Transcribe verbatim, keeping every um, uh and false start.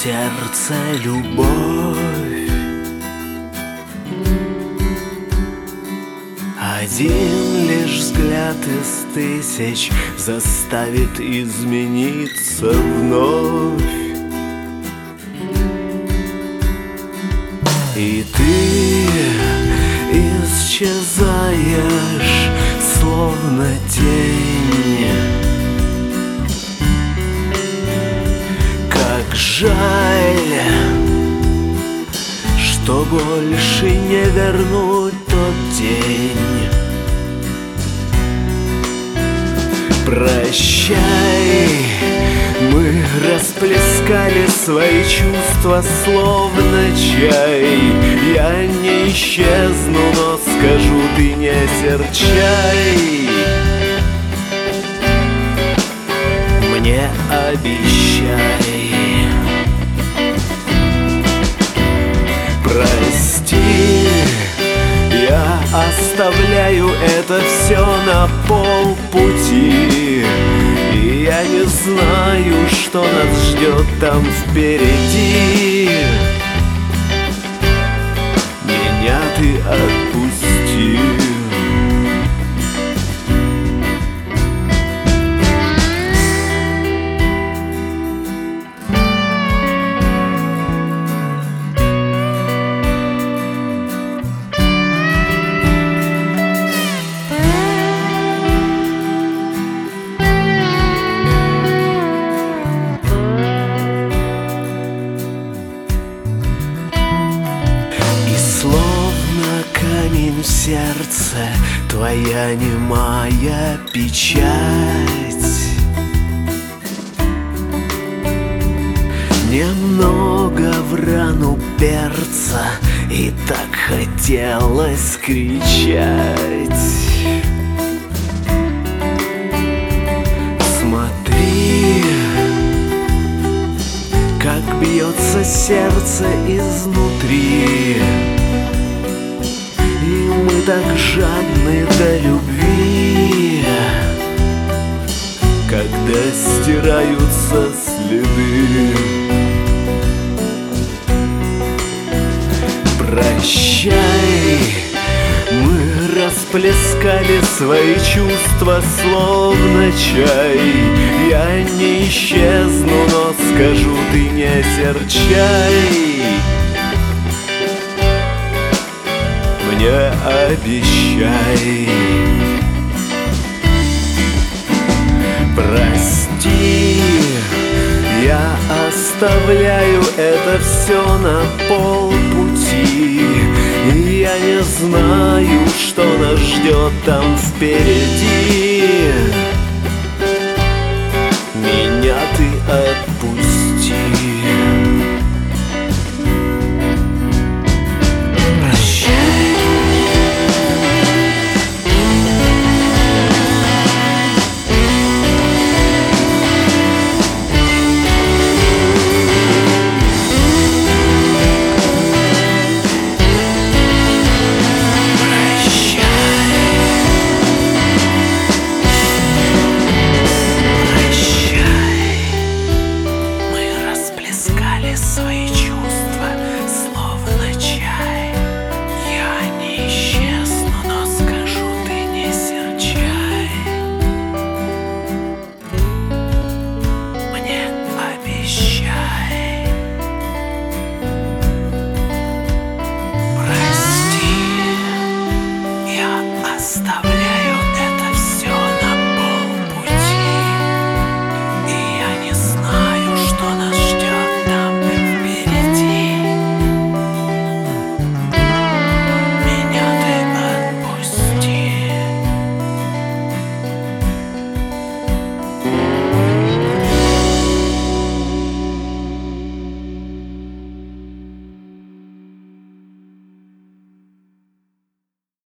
сердце любовь. Один лишь взгляд из тысяч заставит измениться вновь. И ты исчезаешь, словно тень. Как жаль, что больше не вернуть тот день. Прощай, мы расплескали свои чувства, словно чай. Я не исчезну, но скажу, ты не серчай. Мне обещай. Прости, я оставляю это все на полпути. И я не знаю, что нас ждет там впереди. Меня ты отпусти. Словно камень в сердце, твоя немая печать. Немного в рану перца, и так хотелось кричать. Смотри, как бьется сердце изнутри. И мы так жадны до любви, когда стираются следы. Прощай, мы расплескали свои чувства, словно чай. Я не исчезну, но скажу, ты не серчай. Мне обещай. Прости, я оставляю это все на полпути. И я не знаю, что нас ждет там впереди.